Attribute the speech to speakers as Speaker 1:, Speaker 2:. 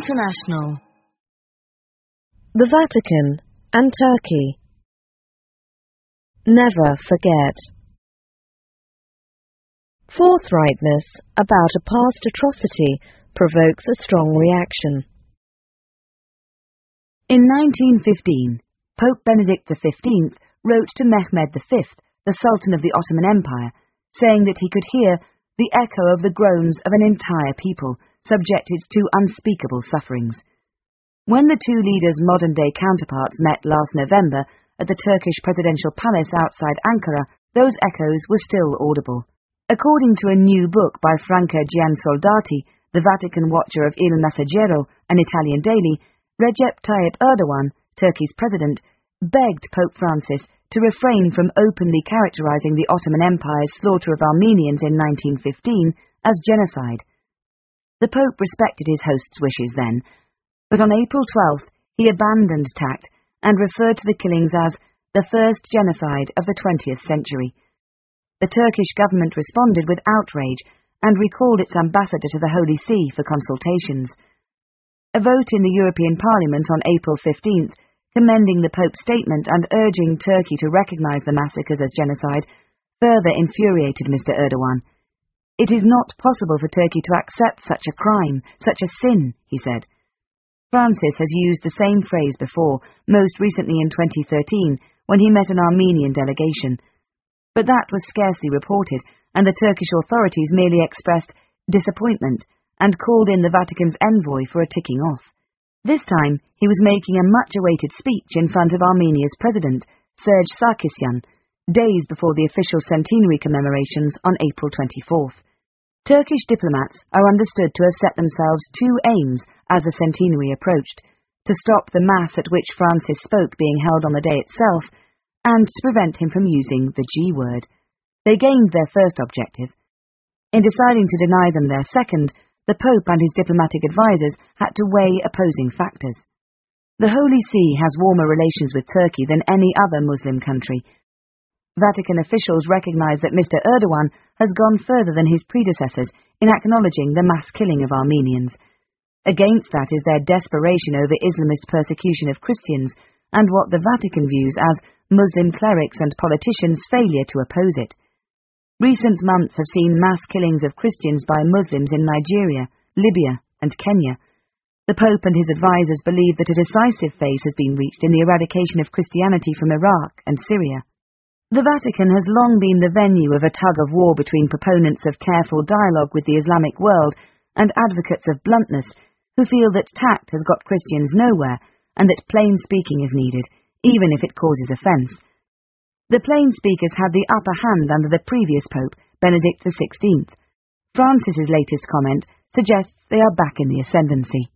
Speaker 1: International.
Speaker 2: The Vatican and Turkey. Never forget. Forthrightness about a past atrocity provokes a strong reaction.
Speaker 3: In 1915, Pope Benedict XV wrote to Mehmed V, the Sultan of the Ottoman Empire, saying that he could hear the echo of the groans of an entire people subjected to unspeakable sufferings. When the two leaders' modern-day counterparts met last November at the Turkish presidential palace outside Ankara, those echoes were still audible. According to a new book by Franca Giansoldati, the Vatican watcher of Il Messaggero, an Italian daily, Recep Tayyip Erdogan, Turkey's president, begged Pope Francis to refrain from openly characterizing the Ottoman Empire's slaughter of Armenians in 1915 as genocide. The Pope respected his host's wishes then, but on April 12th he abandoned tact and referred to the killings as the first genocide of the 20th century. The Turkish government responded with outrage and recalled its ambassador to the Holy See for consultations. A vote in the European Parliament on April 15th, commending the Pope's statement and urging Turkey to recognize the massacres as genocide, further infuriated Mr. Erdogan. "It is not possible for Turkey to accept such a crime, such a sin," he said. Francis has used the same phrase before, most recently in 2013, when he met an Armenian delegation. But that was scarcely reported, and the Turkish authorities merely expressed disappointment and called in the Vatican's envoy for a ticking off. This time, he was making a much-awaited speech in front of Armenia's president, Serge Sarkisyan, days before the official centenary commemorations on April 24th. Turkish diplomats are understood to have set themselves two aims as the centenary approached: to stop the Mass at which Francis spoke being held on the day itself, and to prevent him from using the G word. They gained their first objective. In deciding to deny them their second, the Pope and his diplomatic advisers had to weigh opposing factors. The Holy See has warmer relations with Turkey than any other Muslim country. Vatican officials recognize that Mr. Erdogan has gone further than his predecessors in acknowledging the mass killing of Armenians. Against that is their desperation over Islamist persecution of Christians and what the Vatican views as Muslim clerics and politicians' failure to oppose it. Recent months have seen mass killings of Christians by Muslims in Nigeria, Libya, and Kenya. The Pope and his advisers believe that a decisive phase has been reached in the eradication of Christianity from Iraq and Syria. The Vatican has long been the venue of a tug-of-war between proponents of careful dialogue with the Islamic world and advocates of bluntness, who feel that tact has got Christians nowhere and that plain speaking is needed, even if it causes offence. The plain speakers had the upper hand under the previous Pope, Benedict XVI. Francis's latest comment suggests they are back in the ascendancy.